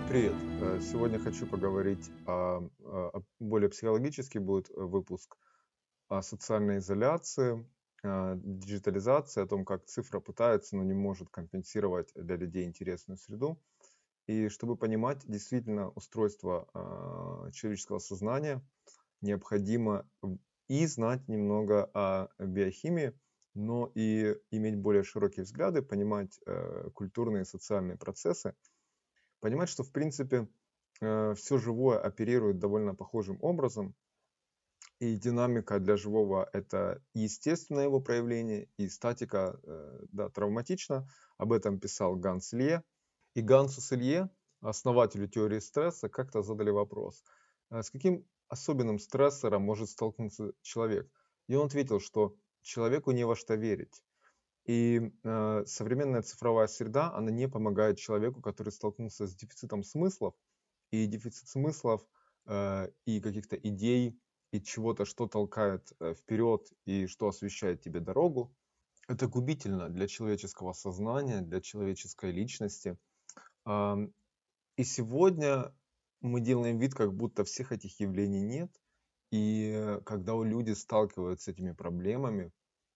Привет. Сегодня хочу поговорить более психологический будет выпуск о социальной изоляции, диджитализации, о том, как цифра пытается, но не может компенсировать для людей интересную среду. И чтобы понимать действительно устройство человеческого сознания, необходимо и знать немного о биохимии, но и иметь более широкие взгляды, понимать культурные и социальные процессы, понимать, что в принципе все живое оперирует довольно похожим образом, и динамика для живого — это естественное его проявление, и статика, да, травматична. Об этом писал Ганс Илье. И Гансу с Илье, основателю теории стресса, как-то задали вопрос: с каким особенным стрессором может столкнуться человек? И он ответил, что человеку не во что верить. И современная цифровая среда, она не помогает человеку, который столкнулся с дефицитом смыслов, и дефицит смыслов, и каких-то идей, и чего-то, что толкает вперед и что освещает тебе дорогу. Это губительно для человеческого сознания, для человеческой личности. Ам, И сегодня мы делаем вид, как будто всех этих явлений нет. И когда люди сталкиваются с этими проблемами,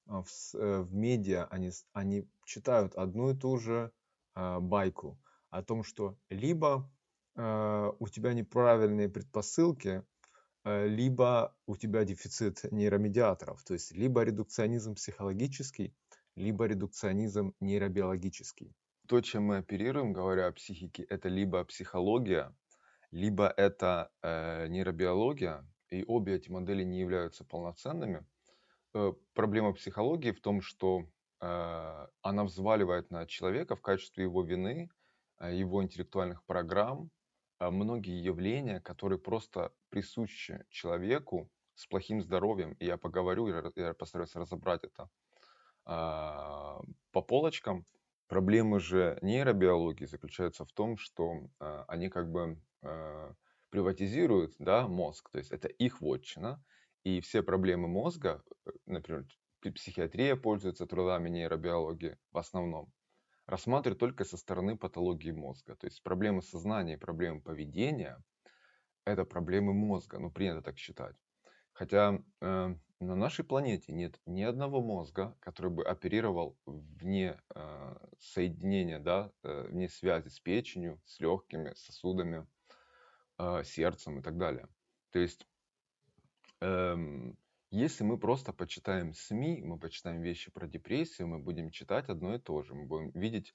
в медиа, они читают одну и ту же байку о том, что либо у тебя неправильные предпосылки, либо у тебя дефицит нейромедиаторов, то есть либо редукционизм психологический, либо редукционизм нейробиологический. То, чем мы оперируем, говоря о психике, это либо психология, либо это нейробиология, и обе эти модели не являются полноценными. Проблема психологии в том, что она взваливает на человека в качестве его вины, его интеллектуальных программ, многие явления, которые просто присущи человеку с плохим здоровьем. И я поговорю, я постараюсь разобрать это по полочкам. Проблемы же нейробиологии заключаются в том, что они как бы приватизируют, да, мозг, то есть это их вотчина, и все проблемы мозга, например, психиатрия пользуется трудами нейробиологии в основном, рассматривают только со стороны патологии мозга. То есть проблемы сознания и проблемы поведения — это проблемы мозга, ну принято так считать. Хотя на нашей планете нет ни одного мозга, который бы оперировал вне соединения, да, вне связи с печенью, с легкими, сосудами, сердцем и так далее. То есть, если мы просто почитаем СМИ, мы почитаем вещи про депрессию, мы будем читать одно и то же. Мы будем видеть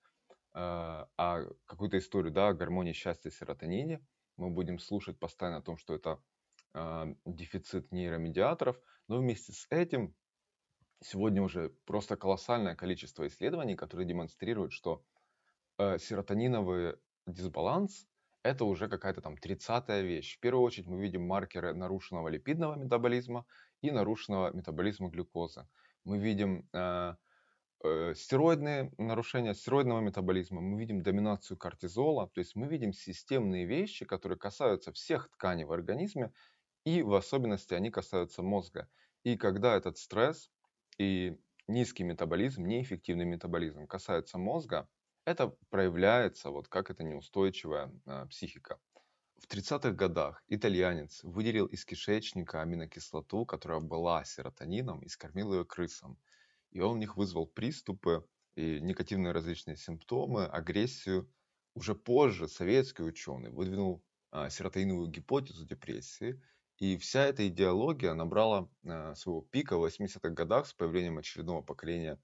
какую-то историю, да, о гормоне счастья серотонине. Мы будем слушать постоянно о том, что это дефицит нейромедиаторов. Но вместе с этим сегодня уже просто колоссальное количество исследований, которые демонстрируют, что серотониновый дисбаланс — это уже какая-то там 30-я вещь. В первую очередь мы видим маркеры нарушенного липидного метаболизма и нарушенного метаболизма глюкозы. Мы видим стероидные нарушения стероидного метаболизма, мы видим доминацию кортизола, то есть мы видим системные вещи, которые касаются всех тканей в организме, и в особенности они касаются мозга. И когда этот стресс и низкий метаболизм, неэффективный метаболизм касается мозга, это проявляется вот как это неустойчивая психика. В 30-х годах итальянец выделил из кишечника аминокислоту, которая была серотонином, и скормил ее крысам. И он у них вызвал приступы и негативные различные симптомы, агрессию. Уже позже советский ученый выдвинул серотониновую гипотезу депрессии, и вся эта идеология набрала своего пика в 80-х годах с появлением очередного поколения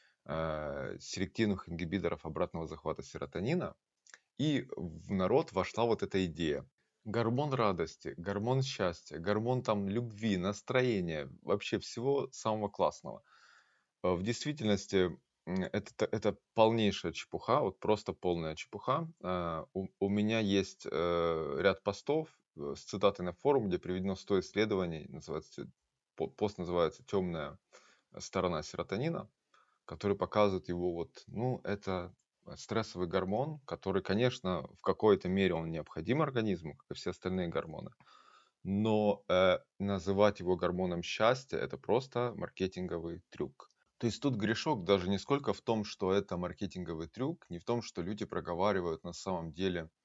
селективных ингибиторов обратного захвата серотонина, и в народ вошла вот эта идея. Гормон радости, гормон счастья, гормон там любви, настроения, вообще всего самого классного. В действительности это полнейшая чепуха, вот просто полная чепуха. У меня есть ряд постов с цитатой на форум, где приведено 100 исследований, пост называется «Темная сторона серотонина», который показывает его вот, ну, это стрессовый гормон, который, конечно, в какой-то мере он необходим организму, как и все остальные гормоны, но называть его гормоном счастья — это просто маркетинговый трюк. То есть тут грешок даже не сколько в том, что это маркетинговый трюк, не в том, что люди проговаривают на самом деле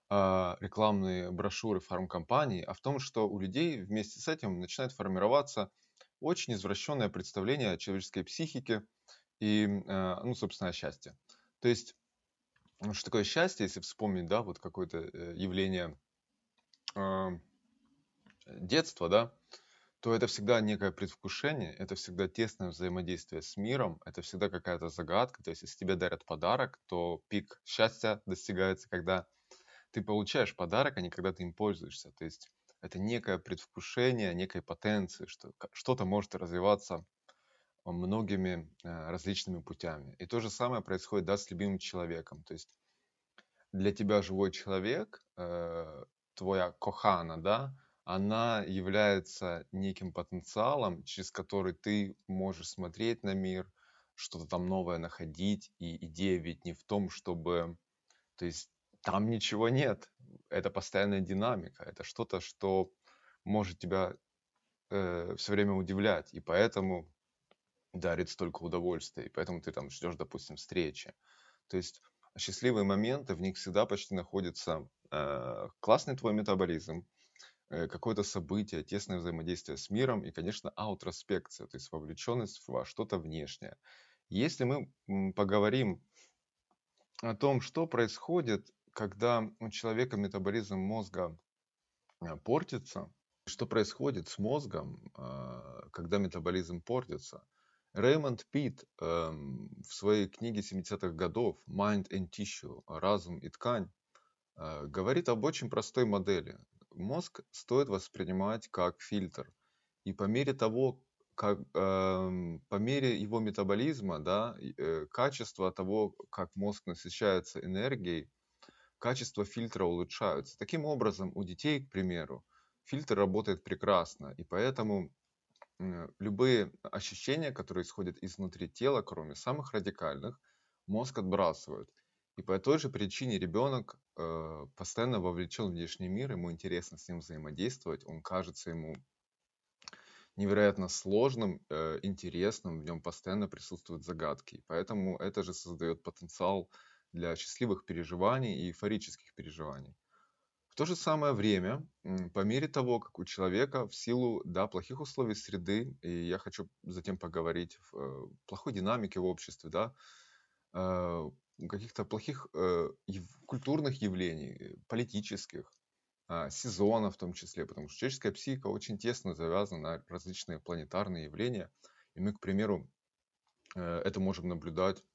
рекламные брошюры фармкомпаний, а в том, что у людей вместе с этим начинает формироваться очень извращенное представление о человеческой психике и, ну, собственно, о счастье. То есть, что такое счастье, если вспомнить, да, вот какое-то явление а, детства, да, то это всегда некое предвкушение, это всегда тесное взаимодействие с миром, это всегда какая-то загадка. То есть, если тебе дарят подарок, то пик счастья достигается, когда ты получаешь подарок, а не когда ты им пользуешься. То есть, это некое предвкушение некой потенции, что что-то может развиваться многими различными путями. И то же самое происходит, да, с любимым человеком. То есть, для тебя живой человек, твоя кохана, да, она является неким потенциалом, через который ты можешь смотреть на мир, что-то там новое находить. И идея ведь не в том, чтобы... То есть там ничего нет. Это постоянная динамика. Это что-то, что может тебя все время удивлять. И поэтому дарит столько удовольствия. И поэтому ты там ждешь, допустим, встречи. То есть счастливые моменты, в них всегда почти находится классный твой метаболизм, какое-то событие, тесное взаимодействие с миром и, конечно, аутроспекция, то есть вовлеченность во что-то внешнее. Если мы поговорим о том, что происходит, когда у человека метаболизм мозга портится, что происходит с мозгом, когда метаболизм портится. Реймонд Питт в своей книге 70-х годов «Mind and Tissue» «Разум и ткань» говорит об очень простой модели. Мозг стоит воспринимать как фильтр. И по мере того, по мере его метаболизма, да, качество того, как мозг насыщается энергией, качество фильтра улучшаются. Таким образом, у детей, к примеру, фильтр работает прекрасно, и поэтому любые ощущения, которые исходят изнутри тела, кроме самых радикальных, мозг отбрасывает. И по той же причине ребенок постоянно вовлечен в внешний мир, ему интересно с ним взаимодействовать, он кажется ему невероятно сложным, интересным, в нем постоянно присутствуют загадки. Поэтому это же создает потенциал для счастливых переживаний и эйфорических переживаний. В то же самое время, по мере того, как у человека в силу, да, плохих условий среды, и я хочу затем поговорить в плохой динамике в обществе, да, э, каких-то плохих культурных явлений, политических, сезонов в том числе, потому что человеческая психика очень тесно завязана на различные планетарные явления. И мы, к примеру, это можем наблюдать.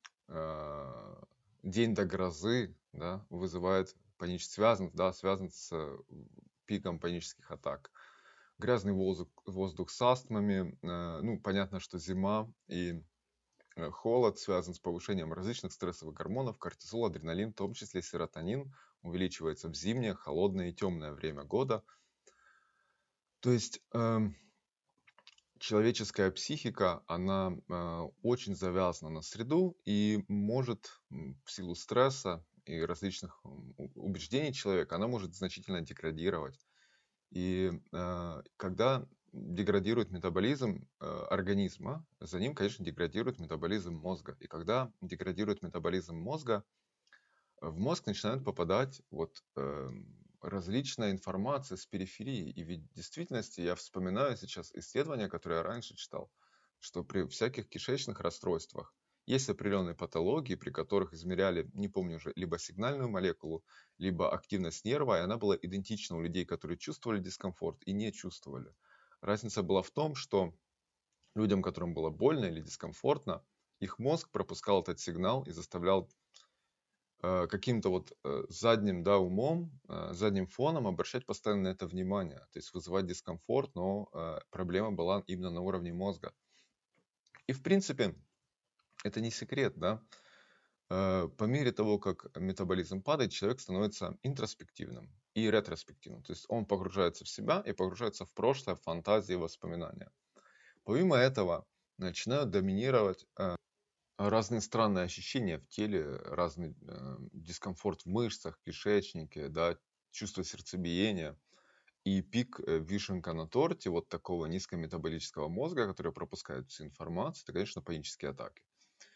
День до грозы, да, вызывает связан, да, связан с пиком панических атак. Грязный воздух с астмами, ну, понятно, что зима и холод связан с повышением различных стрессовых гормонов, кортизол, адреналин, в том числе серотонин, увеличивается в зимнее, холодное и темное время года. То есть человеческая психика, она очень завязана на среду и может в силу стресса и различных убеждений человека, она может значительно деградировать. И когда деградирует метаболизм организма, за ним, конечно, деградирует метаболизм мозга. И когда деградирует метаболизм мозга, в мозг начинает попадать вот различная информация с периферии. И ведь в действительности я вспоминаю сейчас исследования, которые я раньше читал, что при всяких кишечных расстройствах есть определенные патологии, при которых измеряли, не помню уже, либо сигнальную молекулу, либо активность нерва, и она была идентична у людей, которые чувствовали дискомфорт и не чувствовали. Разница была в том, что людям, которым было больно или дискомфортно, их мозг пропускал этот сигнал и заставлял каким-то вот задним, да, умом, задним фоном обращать постоянно на это внимание, то есть вызывать дискомфорт, но проблема была именно на уровне мозга. И в принципе это не секрет, да. По мере того, как метаболизм падает, человек становится интроспективным и ретроспективным, то есть он погружается в себя и погружается в прошлое, в фантазии, воспоминания. Помимо этого начинают доминировать разные странные ощущения в теле, разный дискомфорт в мышцах, кишечнике, да, чувство сердцебиения. И пик, вишенка на торте вот такого низкометаболического мозга, который пропускает всю информацию, это, конечно, панические атаки.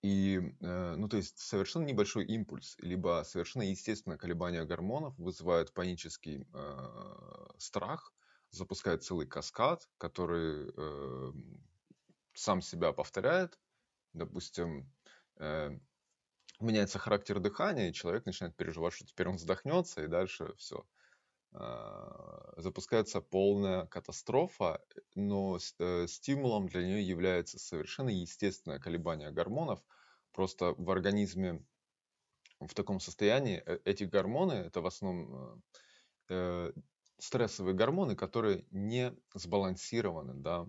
Ну, то есть совершенно небольшой импульс, либо совершенно естественное колебание гормонов вызывает панический страх, запускает целый каскад, который сам себя повторяет. Допустим, э, меняется характер дыхания, и человек начинает переживать, что теперь он задохнется, и дальше все. Запускается полная катастрофа, но стимулом для нее является совершенно естественное колебание гормонов. Просто в организме в таком состоянии эти гормоны, это в основном э, стрессовые гормоны, которые не сбалансированы, да,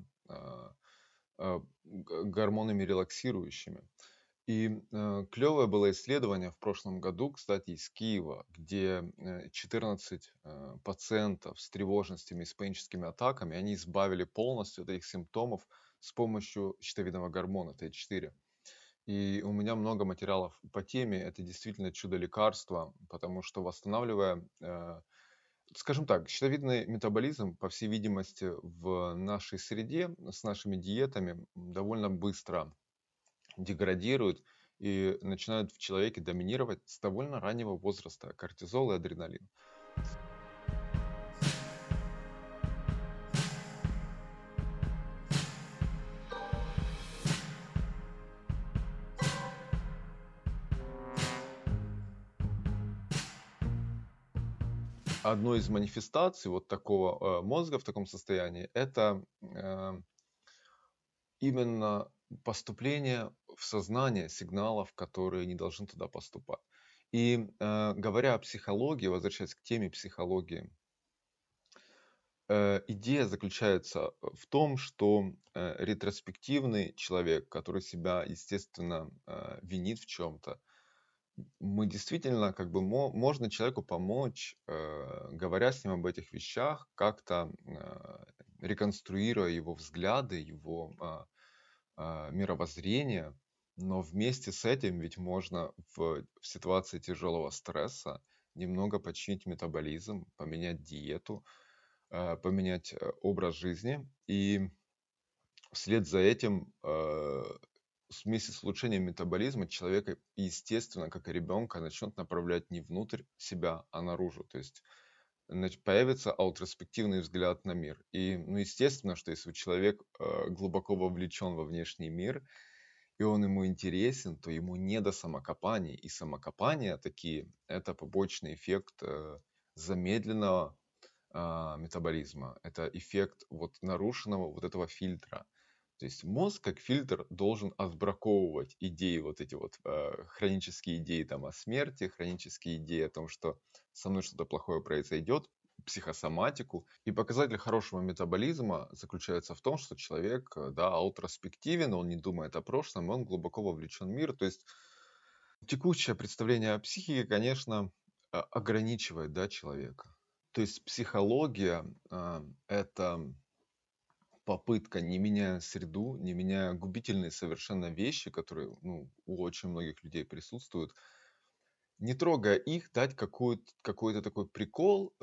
гормонами релаксирующими. И клевое было исследование в прошлом году, кстати, из Киева, где 14 пациентов с тревожностями и с паническими атаками, они избавили полностью от этих симптомов с помощью щитовидного гормона Т4. И у меня много материалов по теме. Это действительно чудо-лекарство, потому что восстанавливая, скажем так, щитовидный метаболизм, по всей видимости, в нашей среде с нашими диетами довольно быстро деградируют и начинают в человеке доминировать с довольно раннего возраста кортизол и адреналин. Одной из манифестаций вот такого мозга в таком состоянии это именно поступление в сознание сигналов, которые не должны туда поступать. И говоря о психологии, возвращаясь к теме психологии, идея заключается в том, что ретроспективный человек, который себя, естественно, винит в чем-то, мы действительно, как бы, можно человеку помочь, говоря с ним об этих вещах, как-то реконструируя его взгляды, его мировоззрение, но вместе с этим ведь можно в ситуации тяжелого стресса немного починить метаболизм, поменять диету, поменять образ жизни. И вслед за этим, вместе с улучшением метаболизма человека, естественно, как и ребенка, начнет направлять не внутрь себя, а наружу. То есть появится аутроспективный взгляд на мир. И, ну, естественно, что если человек глубоко вовлечен во внешний мир, и он ему интересен, то ему не до самокопаний. И самокопания такие, это побочный эффект замедленного метаболизма. Это эффект вот нарушенного вот этого фильтра. То есть мозг как фильтр должен отбраковывать идеи, вот эти вот хронические идеи там о смерти, хронические идеи о том, что со мной что-то плохое произойдет, психосоматику. И показатель хорошего метаболизма заключается в том, что человек, да, аутроспективен, он не думает о прошлом, он глубоко вовлечен в мир. То есть текущее представление о психике, конечно, ограничивает, да, человека. То есть психология это попытка, не меняя среду, не меняя губительные совершенно вещи, которые, ну, у очень многих людей присутствуют, не трогая их, дать какой-то такой прикол,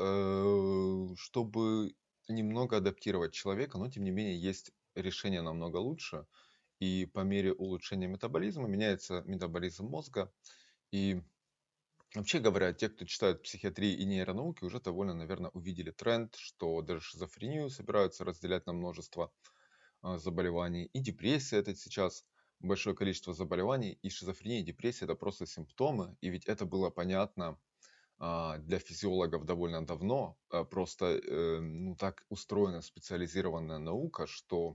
чтобы немного адаптировать человека, но тем не менее есть решение намного лучше. И по мере улучшения метаболизма меняется метаболизм мозга. И вообще говоря, те, кто читают психиатрии и нейронауки, уже довольно, наверное, увидели тренд, что даже шизофрению собираются разделять на множество заболеваний. И депрессия это сейчас большое количество заболеваний. И шизофрения, и депрессия это просто симптомы. И ведь это было понятно для физиологов довольно давно. Просто ну, так устроена специализированная наука, что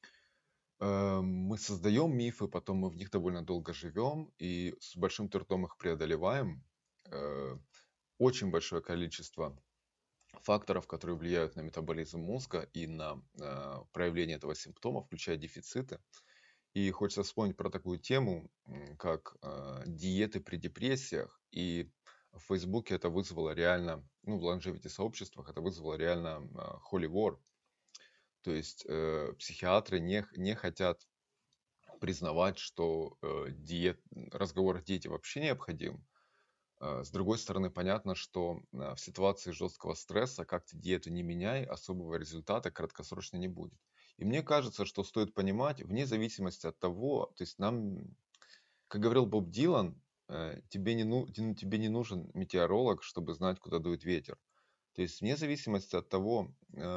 мы создаем мифы, потом мы в них довольно долго живем и с большим трудом их преодолеваем. Очень большое количество факторов, которые влияют на метаболизм мозга и на проявление этого симптома, включая дефициты. И хочется вспомнить про такую тему, как диеты при депрессиях. И в Фейсбуке это вызвало реально, ну, в longevity сообществах это вызвало реально holy war. То есть психиатры не хотят признавать, что разговор о диете вообще необходим. С другой стороны, понятно, что в ситуации жесткого стресса, как ты диету не меняй, особого результата краткосрочно не будет. И мне кажется, что стоит понимать, вне зависимости от того, то есть нам Как говорил Боб Дилан, тебе не нужен метеоролог, чтобы знать, куда дует ветер. То есть вне зависимости от того,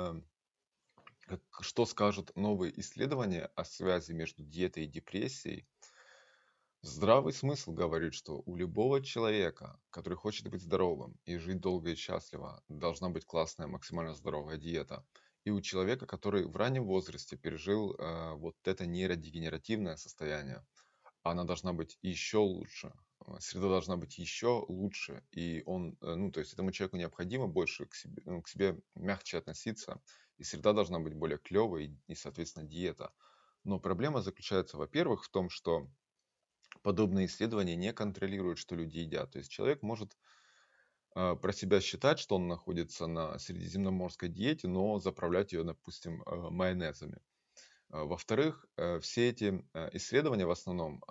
что скажут новые исследования о связи между диетой и депрессией, здравый смысл говорит, что у любого человека, который хочет быть здоровым и жить долго и счастливо, должна быть классная, максимально здоровая диета. И у человека, который в раннем возрасте пережил вот это нейродегенеративное состояние, она должна быть еще лучше, среда должна быть еще лучше, и ну, то есть этому человеку необходимо больше к себе мягче относиться, и среда должна быть более клевой, и, соответственно, диета. Но проблема заключается, во-первых, в том, что подобные исследования не контролируют, что люди едят. То есть человек может про себя считать, что он находится на средиземноморской диете, но заправлять ее, допустим, майонезами. Во-вторых, все эти исследования в основном,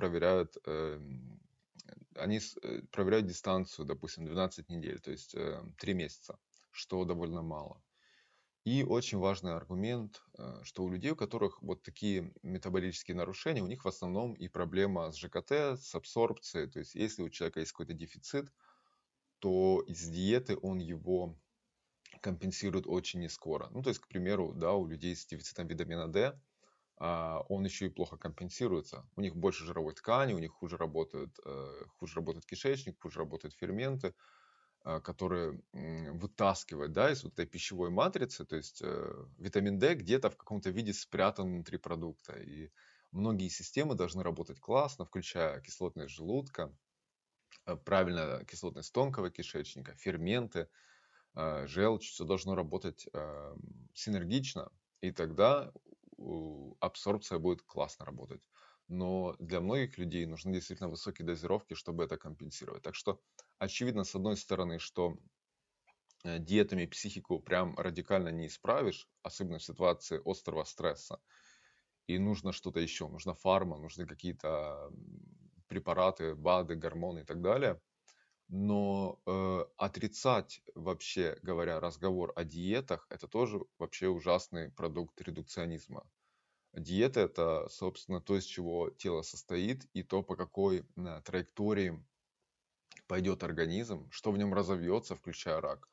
проверяют дистанцию, допустим, 12 недель, то есть 3 месяца, что довольно мало. И очень важный аргумент, что у людей, у которых вот такие метаболические нарушения, у них в основном и проблема с ЖКТ, с абсорбцией. То есть если у человека есть какой-то дефицит, то из диеты он его компенсирует очень нескоро. Ну, то есть, к примеру, да, у людей с дефицитом витамина D, он еще и плохо компенсируется. У них больше жировой ткани, у них хуже работает кишечник, хуже работают ферменты, которые вытаскивают, да, из вот этой пищевой матрицы. То есть витамин D где-то в каком-то виде спрятан внутри продукта. И многие системы должны работать классно, включая кислотность желудка, правильно кислотность тонкого кишечника, ферменты, желчь, все должно работать синергично, и тогда абсорбция будет классно работать. Но для многих людей нужны действительно высокие дозировки, чтобы это компенсировать. Так что очевидно, с одной стороны, что диетами психику прям радикально не исправишь, особенно в ситуации острого стресса. И нужно что-то еще, нужна фарма, нужны какие-то препараты, БАДы, гормоны и так далее. Но отрицать, вообще говоря, разговор о диетах, это тоже вообще ужасный продукт редукционизма. Диета – это, собственно, то, из чего тело состоит, и то, по какой траектории пойдет организм, что в нем разовьется, включая рак.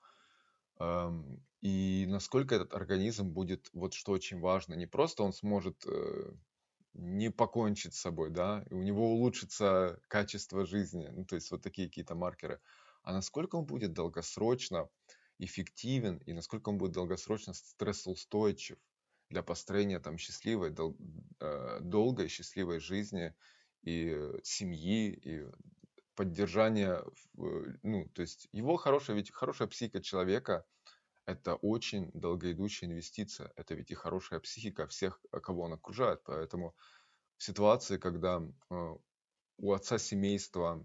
И насколько этот организм будет, вот что очень важно, не просто он сможет не покончить с собой, да, и у него улучшится качество жизни, ну, то есть вот такие какие-то маркеры, а насколько он будет долгосрочно эффективен и насколько он будет долгосрочно стрессоустойчив для построения там счастливой, долгой счастливой жизни и семьи, и поддержания, ну, то есть его ведь хорошая психика человека – это очень долгоидущая инвестиция. Это ведь и хорошая психика всех, кого он окружает. Поэтому в ситуации, когда у отца семейства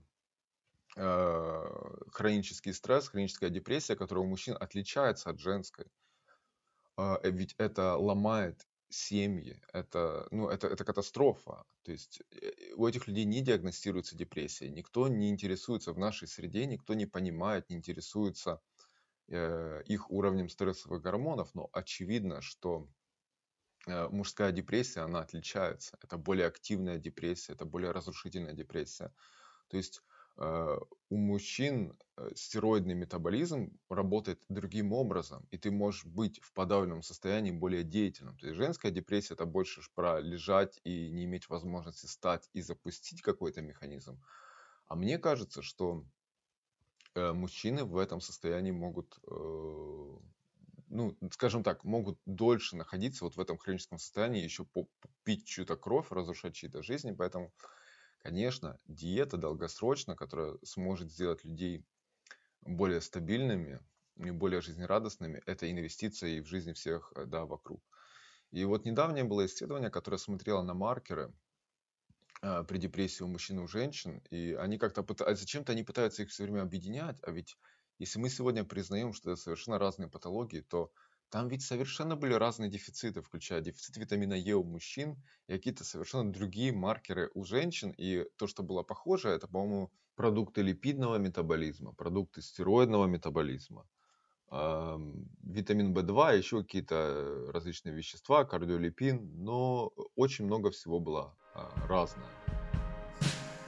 хронический стресс, хроническая депрессия, которая у мужчин отличается от женской, ведь это ломает семьи, это катастрофа. То есть у этих людей не диагностируется депрессия, никто не интересуется в нашей среде, никто не понимает, не интересуется их уровнем стрессовых гормонов, но очевидно, что мужская депрессия, она отличается. Это более активная депрессия, это более разрушительная депрессия. То есть у мужчин стероидный метаболизм работает другим образом, и ты можешь быть в подавленном состоянии более деятельным. То есть женская депрессия – это больше про лежать и не иметь возможности встать и запустить какой-то механизм. А мне кажется, что мужчины в этом состоянии могут, ну, скажем так, могут дольше находиться вот в этом хроническом состоянии, еще пить чью-то кровь, разрушать чьи-то жизни. Поэтому, конечно, диета долгосрочно, которая сможет сделать людей более стабильными и более жизнерадостными, это инвестиция и в жизни всех, да, вокруг. И вот недавнее было исследование, которое смотрело на маркеры при депрессии у мужчин и у женщин, и они как-то зачем-то они пытаются их все время объединять, а ведь если мы сегодня признаем, что это совершенно разные патологии, то там ведь совершенно были разные дефициты, включая дефицит витамина Е у мужчин и какие-то совершенно другие маркеры у женщин, и то, что было похоже, это, по-моему, продукты липидного метаболизма, продукты стероидного метаболизма, витамин В2, еще какие-то различные вещества, кардиолипин, но очень много всего было разное.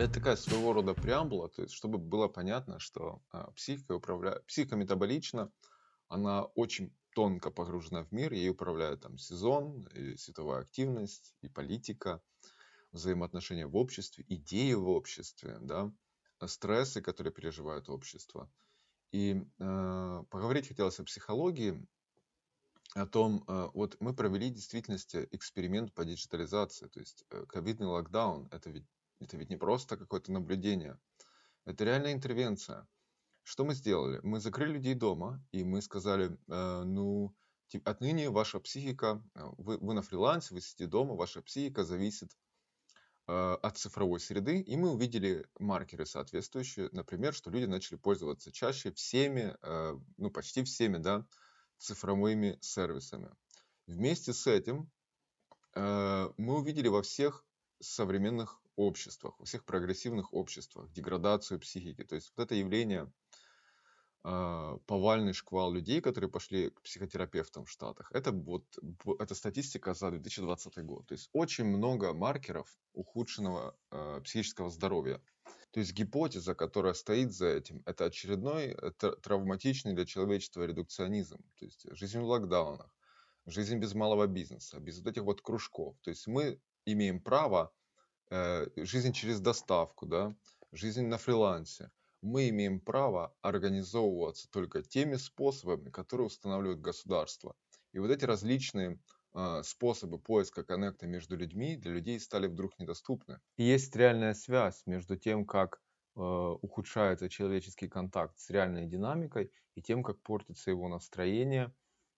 Это такая своего рода преамбула, то есть чтобы было понятно, что психика метаболична, она очень тонко погружена в мир, ей управляют там сезон, и световая активность, и политика, взаимоотношения в обществе, идеи в обществе, да, стрессы, которые переживает общество. И поговорить хотелось о психологии, о том, вот мы провели в действительности эксперимент по диджитализации, то есть ковидный локдаун, это ведь не просто какое-то наблюдение, это реальная интервенция. Что мы сделали? Мы закрыли людей дома, и мы сказали, отныне ваша психика, вы на фрилансе, вы сидите дома, ваша психика зависит от цифровой среды, и мы увидели маркеры соответствующие, например, что люди начали пользоваться чаще всеми, почти всеми, да, цифровыми сервисами. Вместе с этим мы увидели во всех современных обществах, во всех прогрессивных обществах деградацию психики. То есть вот это явление, повальный шквал людей, которые пошли к психотерапевтам в Штатах, это статистика за 2020 год. То есть очень много маркеров ухудшенного психического здоровья. То есть гипотеза, которая стоит за этим, это очередной травматичный для человечества редукционизм. То есть жизнь в локдаунах, жизнь без малого бизнеса, без вот этих вот кружков. То есть мы имеем право, жизнь через доставку, да, жизнь на фрилансе. Мы имеем право организовываться только теми способами, которые устанавливает государство. И вот эти различные способы поиска коннекта между людьми для людей стали вдруг недоступны. И есть реальная связь между тем, как ухудшается человеческий контакт с реальной динамикой и тем, как портится его настроение.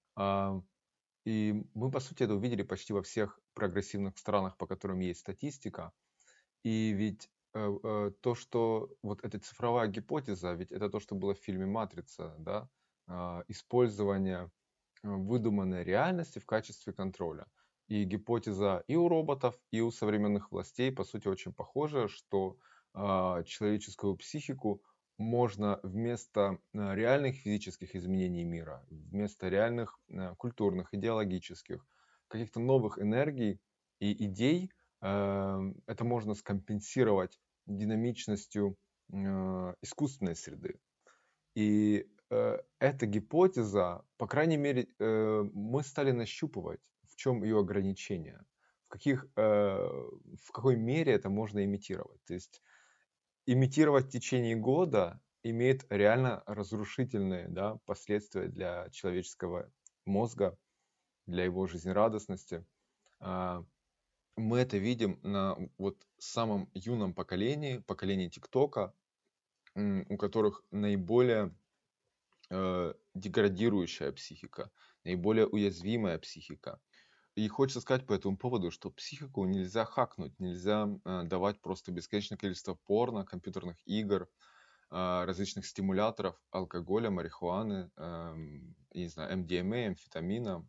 И мы, по сути, это увидели почти во всех прогрессивных странах, по которым есть статистика. И ведь то, что вот эта цифровая гипотеза, ведь это то, что было в фильме «Матрица», да, использование выдуманной реальности в качестве контроля. И гипотеза и у роботов, и у современных властей, по сути, очень похожа, что человеческую психику можно вместо реальных физических изменений мира, вместо реальных культурных, идеологических, каких-то новых энергий и идей, это можно скомпенсировать динамичностью искусственной среды. И эта гипотеза, по крайней мере, мы стали нащупывать, в чем ее ограничения, в какой мере это можно имитировать. То есть имитировать в течение года имеет реально разрушительные, да, последствия для человеческого мозга, для его жизнерадостности. Мы это видим на вот самом юном поколении ТикТока, у которых наиболее деградирующая психика, наиболее уязвимая психика. И хочется сказать по этому поводу, что психику нельзя хакнуть, нельзя давать просто бесконечное количество порно, компьютерных игр, различных стимуляторов, алкоголя, марихуаны, не знаю, МДМА, амфетамина,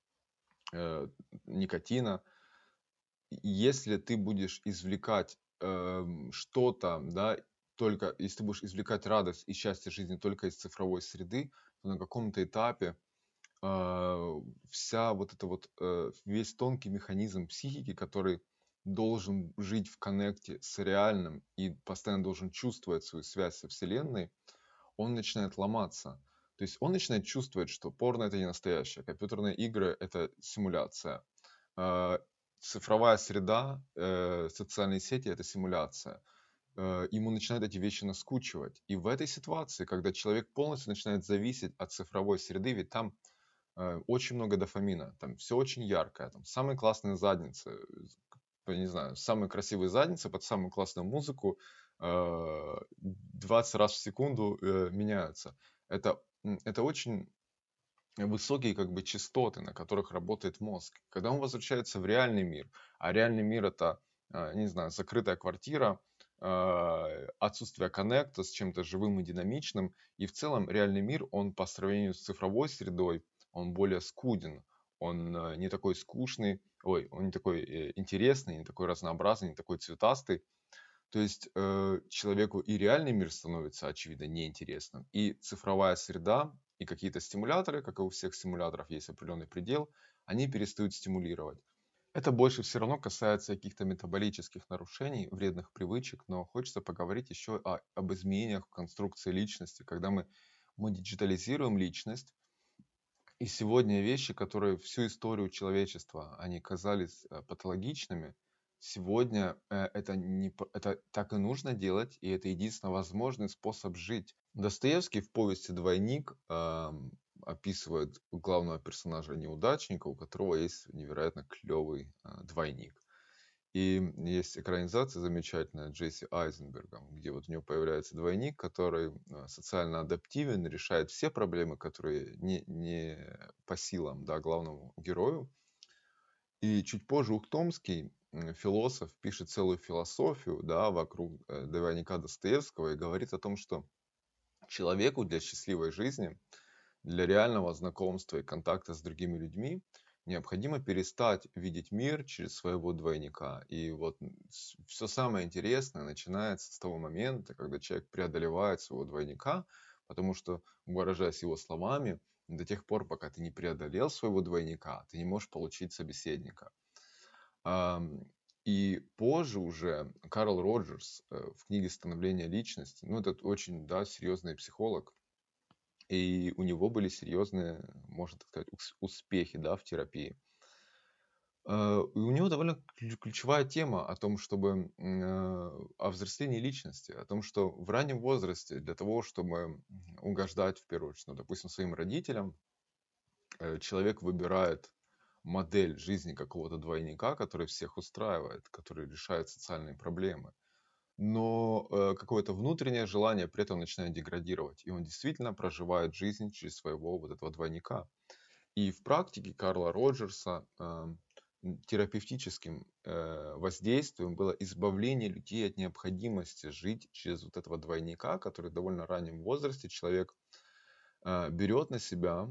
никотина. Если ты будешь извлекать что-то, да, только если ты будешь извлекать радость и счастье жизни только из цифровой среды, то на каком-то этапе вся вот это вот, весь тонкий механизм психики, который должен жить в коннекте с реальным и постоянно должен чувствовать свою связь со Вселенной, он начинает ломаться. То есть он начинает чувствовать, что порно это не настоящее, компьютерные игры это симуляция, цифровая среда, социальные сети это симуляция. Ему начинают эти вещи наскучивать. И в этой ситуации, когда человек полностью начинает зависеть от цифровой среды, ведь там очень много дофамина, там все очень яркое, там самые классные задницы, не знаю, самые красивые задницы под самую классную музыку 20 раз в секунду меняются. Это очень высокие как бы частоты, на которых работает мозг. Когда он возвращается в реальный мир, а реальный мир это, не знаю, закрытая квартира, отсутствие коннекта с чем-то живым и динамичным, и в целом реальный мир, он по сравнению с цифровой средой, он более скуден, он не такой скучный, он не такой интересный, не такой разнообразный, не такой цветастый. То есть человеку и реальный мир становится, очевидно, неинтересным, и цифровая среда, и какие-то стимуляторы, как и у всех стимуляторов есть определенный предел, они перестают стимулировать. Это больше все равно касается каких-то метаболических нарушений, вредных привычек, но хочется поговорить еще об изменениях в конструкции личности, когда мы диджитализируем личность, и сегодня вещи, которые всю историю человечества, они казались патологичными, сегодня это так и нужно делать, и это единственно возможный способ жить. Достоевский в повести «Двойник» описывает главного персонажа неудачника, у которого есть невероятно клевый двойник. И есть экранизация замечательная Джесси Айзенбергом, где вот у него появляется двойник, который социально адаптивен, решает все проблемы, которые не по силам, да, главному герою. И чуть позже Ухтомский, философ, пишет целую философию, да, вокруг двойника Достоевского и говорит о том, что человеку для счастливой жизни, для реального знакомства и контакта с другими людьми необходимо перестать видеть мир через своего двойника. И вот все самое интересное начинается с того момента, когда человек преодолевает своего двойника, потому что, выражаясь его словами, до тех пор, пока ты не преодолел своего двойника, ты не можешь получить собеседника. И позже уже Карл Роджерс в книге «Становление личности», ну, это очень, да, серьезный психолог, и у него были серьезные, можно так сказать, успехи, да, в терапии. И у него довольно ключевая тема о том, чтобы о взрослении личности, о том, что в раннем возрасте для того, чтобы угождать, в первую очередь, ну, допустим, своим родителям, человек выбирает модель жизни какого-то двойника, который всех устраивает, который решает социальные проблемы. Но какое-то внутреннее желание при этом начинает деградировать, и он действительно проживает жизнь через своего вот этого двойника. И в практике Карла Роджерса терапевтическим воздействием было избавление людей от необходимости жить через вот этого двойника, который в довольно раннем возрасте человек берет на себя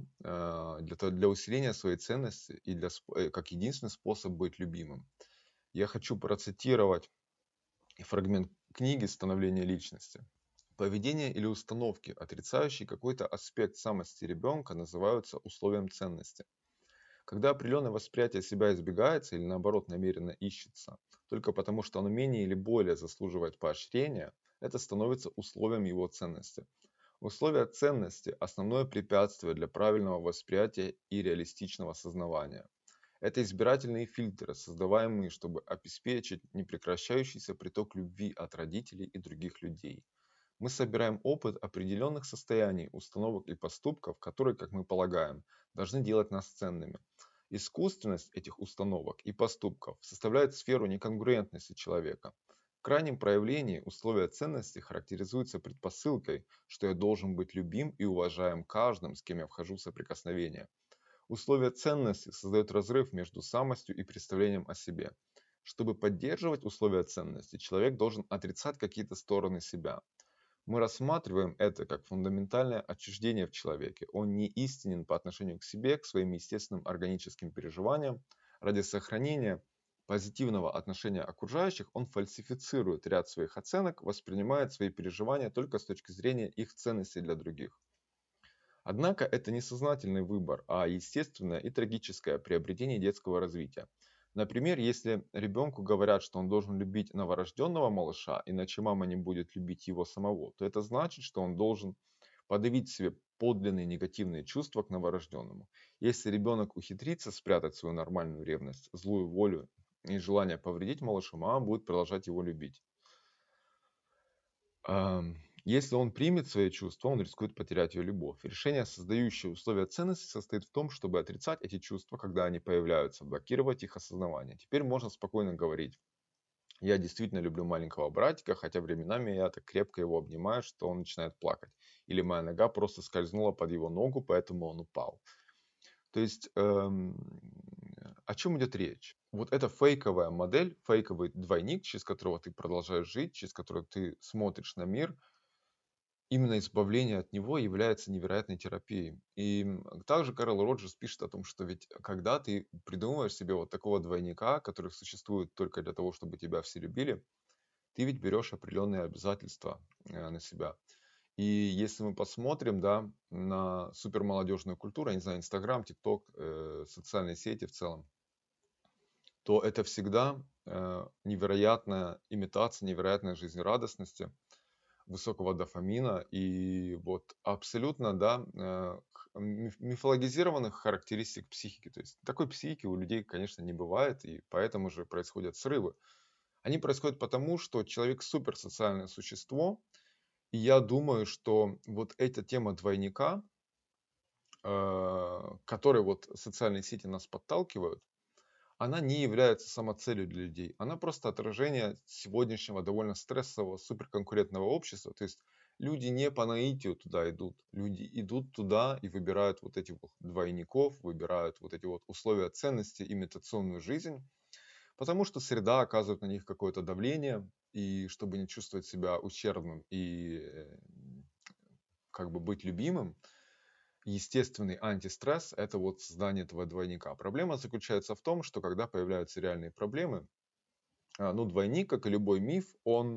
для усиления своей ценности и как единственный способ быть любимым. Я хочу процитировать фрагмент книги «Становление личности». Поведение или установки, отрицающие какой-то аспект самости ребенка, называются условием ценности. Когда определенное восприятие себя избегается или наоборот намеренно ищется, только потому что оно менее или более заслуживает поощрения, это становится условием его ценности. Условие ценности – основное препятствие для правильного восприятия и реалистичного осознавания. Это избирательные фильтры, создаваемые, чтобы обеспечить непрекращающийся приток любви от родителей и других людей. Мы собираем опыт определенных состояний, установок и поступков, которые, как мы полагаем, должны делать нас ценными. Искусственность этих установок и поступков составляет сферу неконгруентности человека. В крайнем проявлении условия ценности характеризуются предпосылкой, что я должен быть любим и уважаем каждым, с кем я вхожу в соприкосновение. Условия ценности создают разрыв между самостью и представлением о себе. Чтобы поддерживать условия ценности, человек должен отрицать какие-то стороны себя. Мы рассматриваем это как фундаментальное отчуждение в человеке. Он не истинен по отношению к себе, к своим естественным органическим переживаниям. Ради сохранения позитивного отношения окружающих он фальсифицирует ряд своих оценок, воспринимает свои переживания только с точки зрения их ценностей для других. Однако это не сознательный выбор, а естественное и трагическое приобретение детского развития. Например, если ребенку говорят, что он должен любить новорожденного малыша, иначе мама не будет любить его самого, то это значит, что он должен подавить в себе подлинные негативные чувства к новорожденному. Если ребенок ухитрится спрятать свою нормальную ревность, злую волю и желание повредить малышу, мама будет продолжать его любить. Если он примет свои чувства, он рискует потерять ее любовь. Решение, создающее условия ценности, состоит в том, чтобы отрицать эти чувства, когда они появляются, блокировать их осознавание. Теперь можно спокойно говорить: я действительно люблю маленького братика, хотя временами я так крепко его обнимаю, что он начинает плакать. Или моя нога просто скользнула под его ногу, поэтому он упал. То есть, о чем идет речь? Вот эта фейковая модель, фейковый двойник, через которого ты продолжаешь жить, через который ты смотришь на мир, именно избавление от него является невероятной терапией. И также Карл Роджерс пишет о том, что ведь когда ты придумываешь себе вот такого двойника, который существует только для того, чтобы тебя все любили, ты ведь берешь определенные обязательства на себя. И если мы посмотрим, да, на супермолодежную культуру, я не знаю, Инстаграм, ТикТок, социальные сети в целом, то это всегда невероятная имитация, невероятная жизнерадостности, высокого дофамина и вот абсолютно, да, мифологизированных характеристик психики. То есть такой психики у людей, конечно, не бывает, и поэтому же происходят срывы. Они происходят потому, что человек суперсоциальное существо, и я думаю, что вот эта тема двойника, которой вот социальные сети нас подталкивают, она не является самоцелью для людей. Она просто отражение сегодняшнего довольно стрессового, суперконкурентного общества. То есть люди не по наитию туда идут. Люди идут туда и выбирают вот этих вот двойников, выбирают вот эти вот условия ценности, имитационную жизнь, потому что среда оказывает на них какое-то давление, и чтобы не чувствовать себя ущербным и как бы быть любимым, естественный антистресс – это вот создание этого двойника. Проблема заключается в том, что когда появляются реальные проблемы, ну, двойник, как и любой миф,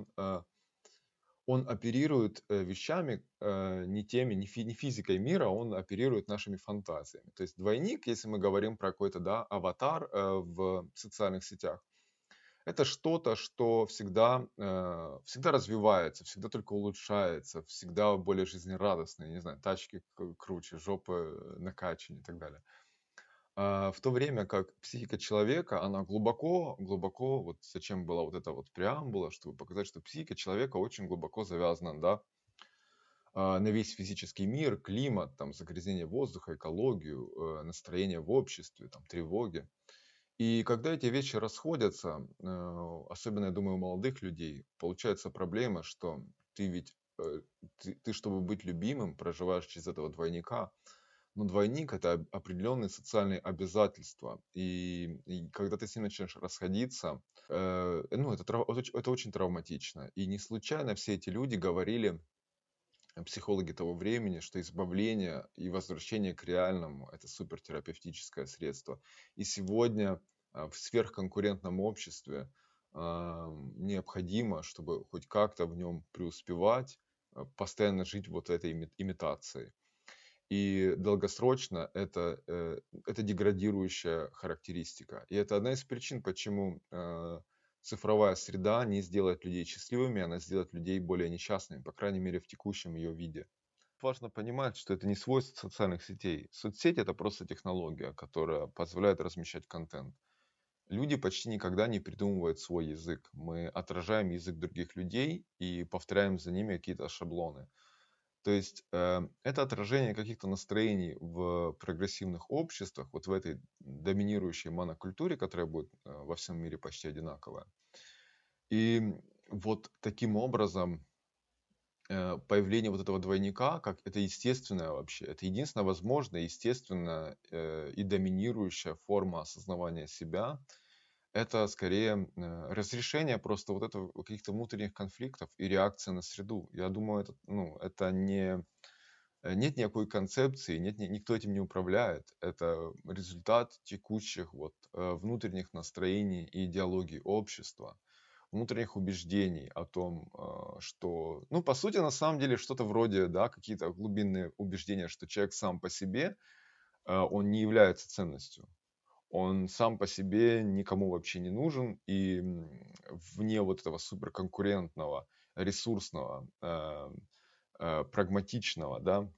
он оперирует вещами не теми, не физикой мира, он оперирует нашими фантазиями. То есть двойник, если мы говорим про какой-то, да, аватар в социальных сетях, это что-то, что всегда развивается, всегда только улучшается, всегда более жизнерадостное, не знаю, тачки круче, жопы накачаннее и так далее. В то время как психика человека, она глубоко, глубоко, вот зачем была вот эта вот преамбула, чтобы показать, что психика человека очень глубоко завязана, да, на весь физический мир, климат, там, загрязнение воздуха, экологию, настроение в обществе, там, тревоги. И когда эти вещи расходятся, особенно, я думаю, у молодых людей, получается проблема, что ты ведь, ты, чтобы быть любимым, проживаешь через этого двойника, но двойник – это определенные социальные обязательства. И когда ты с ним начинаешь расходиться, ну, это очень травматично. И не случайно все эти люди говорили, психологи того времени, что избавление и возвращение к реальному – это супертерапевтическое средство. И сегодня в сверхконкурентном обществе необходимо, чтобы хоть как-то в нем преуспевать, постоянно жить вот этой имитацией. И долгосрочно это деградирующая характеристика. И это одна из причин, почему цифровая среда не сделает людей счастливыми, она сделает людей более несчастными, по крайней мере, в текущем ее виде. Важно понимать, что это не свойство социальных сетей. Соцсети – это просто технология, которая позволяет размещать контент. Люди почти никогда не придумывают свой язык. Мы отражаем язык других людей и повторяем за ними какие-то шаблоны. То есть это отражение каких-то настроений в прогрессивных обществах, вот в этой доминирующей монокультуре, которая будет во всем мире почти одинаковая. И вот таким образом появление вот этого двойника, как это естественное вообще, это единственная возможная, естественная и доминирующая форма осознавания себя. Это скорее разрешение просто вот этого каких-то внутренних конфликтов и реакция на среду. Я думаю, это не нет никакой концепции, никто этим не управляет. Это результат текущих вот, внутренних настроений и идеологий общества, внутренних убеждений о том, что, ну, по сути, на самом деле, что-то вроде, да, какие-то глубинные убеждения, что человек сам по себе, он не является ценностью. Он сам по себе никому вообще не нужен, и вне вот этого суперконкурентного, ресурсного, прагматичного, да,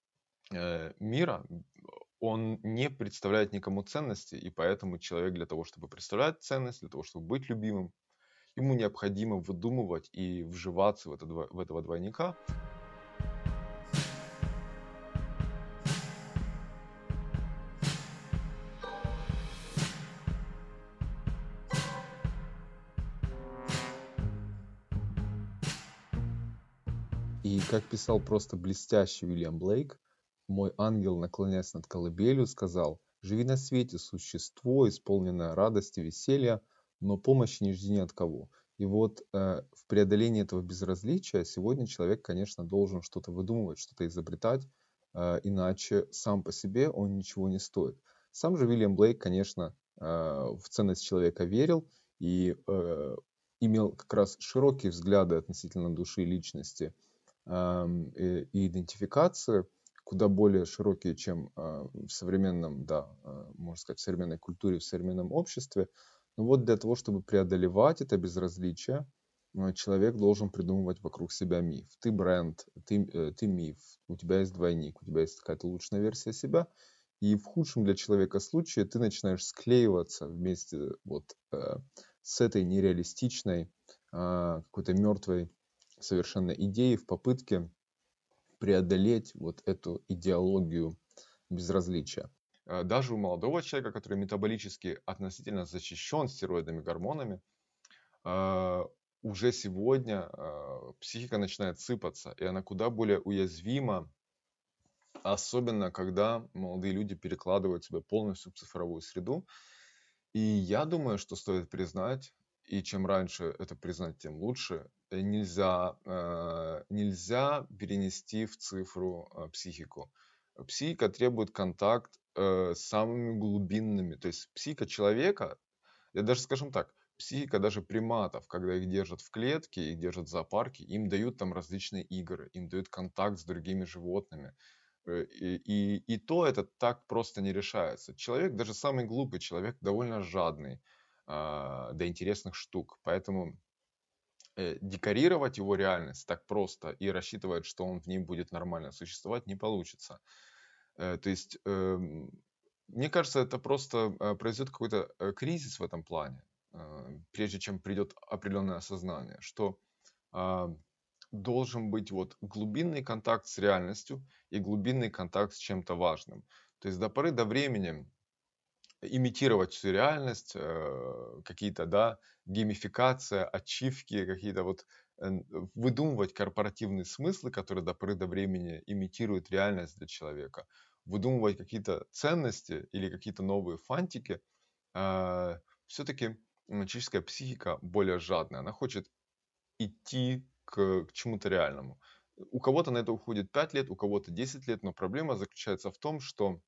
мира, он не представляет никому ценности, и поэтому человек для того, чтобы представлять ценность, для того, чтобы быть любимым, ему необходимо выдумывать и вживаться в этого двойника. И как писал просто блестящий Уильям Блейк, мой ангел, наклоняясь над колыбелью, сказал: «Живи на свете, существо, исполненное радости, веселья, но помощи не жди ни от кого». И вот в преодолении этого безразличия сегодня человек, конечно, должен что-то выдумывать, что-то изобретать, иначе сам по себе он ничего не стоит. Сам же Уильям Блейк, конечно, в ценность человека верил и имел как раз широкие взгляды относительно души и личности, и идентификации, куда более широкие, чем в современном, да, можно сказать, в современной культуре, в современном обществе. Но вот для того, чтобы преодолевать это безразличие, человек должен придумывать вокруг себя миф. Ты бренд, ты миф, у тебя есть двойник, у тебя есть какая-то улучшенная версия себя. И в худшем для человека случае ты начинаешь склеиваться вместе с этой нереалистичной, какой-то мертвой совершенно идеей в попытке преодолеть вот эту идеологию безразличия. Даже у молодого человека, который метаболически относительно защищен стероидами, гормонами, уже сегодня психика начинает сыпаться, и она куда более уязвима, особенно когда молодые люди перекладывают себя полностью в цифровую среду. И я думаю, что стоит признать, и чем раньше это признать, тем лучше, нельзя перенести в цифру психику. Психика требует контакт с самыми глубинными, то есть психика человека, я даже скажем так, психика даже приматов, когда их держат в клетке, их держат в зоопарке, им дают там различные игры, им дают контакт с другими животными. И то это так просто не решается. Человек, даже самый глупый человек, довольно жадный до интересных штук. Поэтому декорировать его реальность так просто и рассчитывать, что он в ней будет нормально существовать, не получится. То есть, мне кажется, это просто произойдет какой-то кризис в этом плане, прежде чем придет определенное осознание, что а, должен быть вот глубинный контакт с реальностью и глубинный контакт с чем-то важным. То есть до поры до времени имитировать всю реальность, какие-то, да, геймификация, ачивки, какие-то вот выдумывать корпоративные смыслы, которые до поры до времени имитируют реальность для человека, выдумывать какие-то ценности или какие-то новые фантики, все-таки человеческая психика более жадная, она хочет идти к чему-то реальному. У кого-то на это уходит 5 лет, у кого-то 10 лет, но проблема заключается в том, что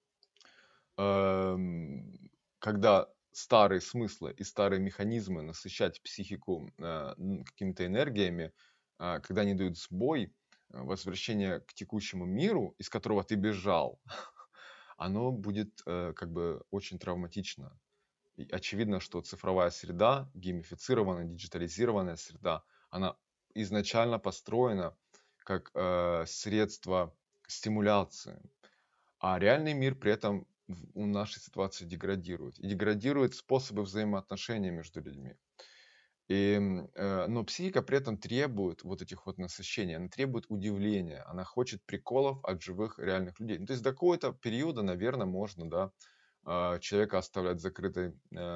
эм, когда старые смыслы и старые механизмы насыщать психику какими-то энергиями, когда они дают сбой, возвращение к текущему миру, из которого ты бежал, оно будет как бы очень травматично. И очевидно, что цифровая среда, геймифицированная, диджитализированная среда, она изначально построена как средство стимуляции, а реальный мир при этом у нашей ситуации деградирует. И деградируют способы взаимоотношений между людьми. Но психика при этом требует вот этих вот насыщений, она требует удивления, она хочет приколов от живых реальных людей. Ну, то есть до какого-то периода, наверное, можно, да, человека оставлять закрытой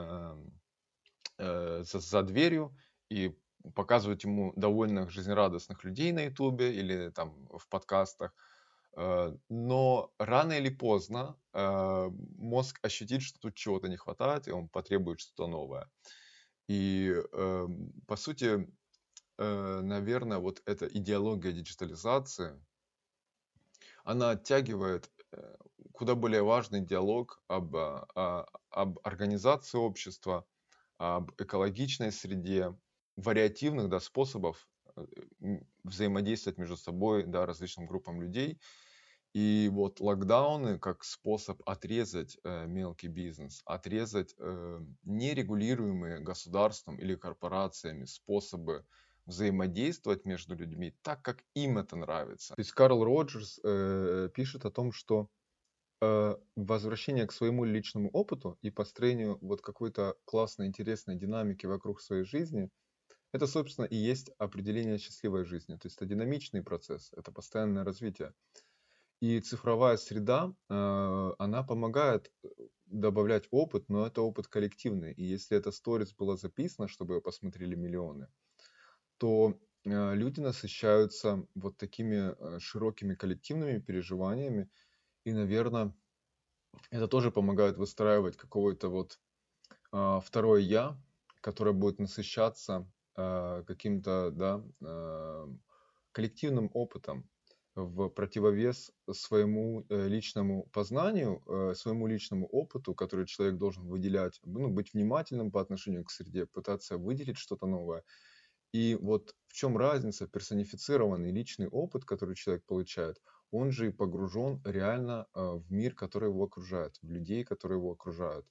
за дверью и показывать ему довольных, жизнерадостных людей на ютубе или там в подкастах. Но рано или поздно мозг ощутит, что тут чего-то не хватает, и он потребует что-то новое. И по сути, наверное, вот эта идеология диджитализации, она оттягивает куда более важный диалог об организации общества, об экологичной среде, вариативных, да, способов взаимодействовать между собой, да, различным группам людей. И вот локдауны как способ отрезать мелкий бизнес, отрезать нерегулируемые государством или корпорациями способы взаимодействовать между людьми так, как им это нравится. То есть Карл Роджерс пишет о том, что возвращение к своему личному опыту и построению вот какой-то классной, интересной динамики вокруг своей жизни, это, собственно, и есть определение счастливой жизни. То есть это динамичный процесс, это постоянное развитие. И цифровая среда, она помогает добавлять опыт, но это опыт коллективный. И если это сторис было записано, чтобы его посмотрели миллионы, то люди насыщаются вот такими широкими коллективными переживаниями. И, наверное, это тоже помогает выстраивать какое-то вот второе «я», которое будет насыщаться каким-то, да, коллективным опытом в противовес своему личному познанию, своему личному опыту, который человек должен выделять, ну, быть внимательным по отношению к среде, пытаться выделить что-то новое. И вот в чем разница? Персонифицированный личный опыт, который человек получает, он же и погружен реально в мир, который его окружает, в людей, которые его окружают,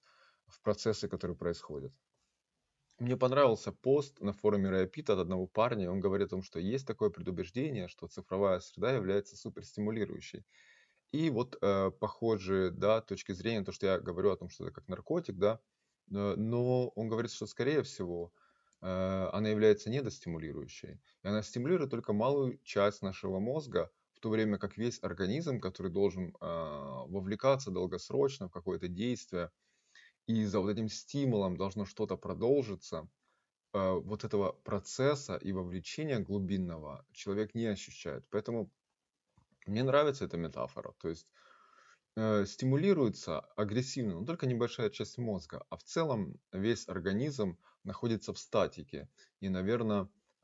в процессы, которые происходят. Мне понравился пост на форуме Рэя-Пита от одного парня. Он говорит о том, что есть такое предубеждение, что цифровая среда является суперстимулирующей. И вот похожие, да, точки зрения, то, что я говорю о том, что это как наркотик, да, но он говорит, что скорее всего она является недостимулирующей. И она стимулирует только малую часть нашего мозга, в то время как весь организм, который должен вовлекаться долгосрочно в какое-то действие, и за вот этим стимулом должно что-то продолжиться, вот этого процесса и вовлечения глубинного человек не ощущает. Поэтому мне нравится эта метафора. То есть стимулируется агрессивно, но только небольшая часть мозга, а в целом весь организм находится в статике. И, наверное,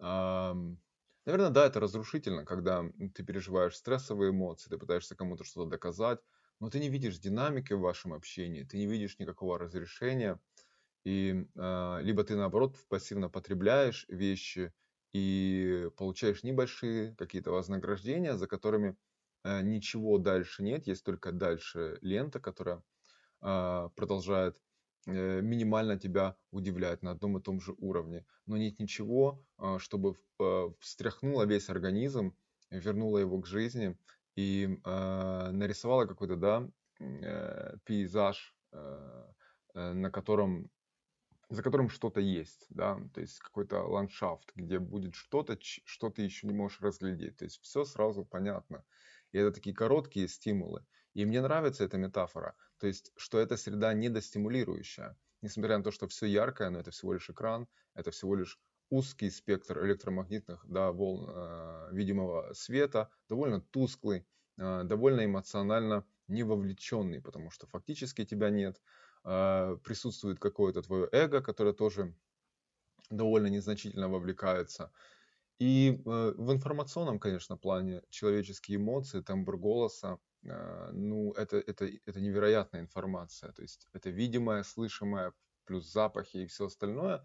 да, это разрушительно, когда ты переживаешь стрессовые эмоции, ты пытаешься кому-то что-то доказать, но ты не видишь динамики в вашем общении, ты не видишь никакого разрешения, и либо ты, наоборот, пассивно потребляешь вещи и получаешь небольшие какие-то вознаграждения, за которыми ничего дальше нет, есть только дальше лента, которая продолжает минимально тебя удивлять на одном и том же уровне. Но нет ничего, чтобы встряхнуло весь организм, вернуло его к жизни и нарисовало какой-то, да, пейзаж, на котором за которым что-то есть, да, то есть какой-то ландшафт, где будет что-то, что ты еще не можешь разглядеть. То есть все сразу понятно. И это такие короткие стимулы. И мне нравится эта метафора, то есть, что эта среда недостимулирующая. Несмотря на то, что все яркое, но это всего лишь экран, это всего лишь узкий спектр электромагнитных, да, волн видимого света, довольно тусклый, довольно эмоционально не вовлеченный, потому что фактически тебя нет. Присутствует какое-то твое эго, которое тоже довольно незначительно вовлекается. И в информационном, конечно, плане человеческие эмоции, тембр голоса, ну, это невероятная информация. То есть это видимое, слышимое, плюс запахи и все остальное.